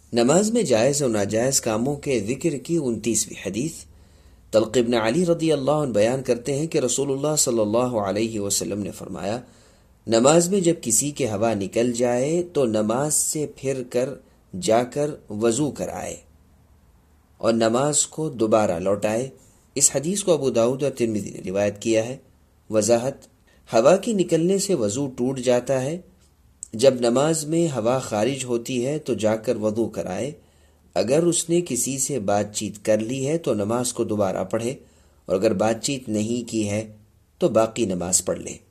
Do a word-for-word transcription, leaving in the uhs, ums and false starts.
नमाज में जायज़ और नाजायज़ कामों के ज़िक्र की उनतीसवीं हदीस। तल्क़ इब्न अली रज़ी अल्लाह अन्हु बयान करते हैं कि रसूलुल्लाह सल्लल्लाहु अलैहि वसल्लम ने फरमाया, नमाज में जब किसी के हवा निकल जाए तो नमाज से फिर कर जाकर वज़ू कराए और नमाज को दोबारा लौटाए। इस हदीस को अबू दाऊद और तिर्मिज़ी ने रिवायत किया है। वज़ाहत: हवा की निकलने से वज़ू टूट जाता है। जब नमाज में हवा खारिज होती है तो जाकर वज़ू कराए। अगर उसने किसी से बातचीत कर ली है तो नमाज को दोबारा पढ़े और अगर बातचीत नहीं की है तो बाकी नमाज पढ़ ले।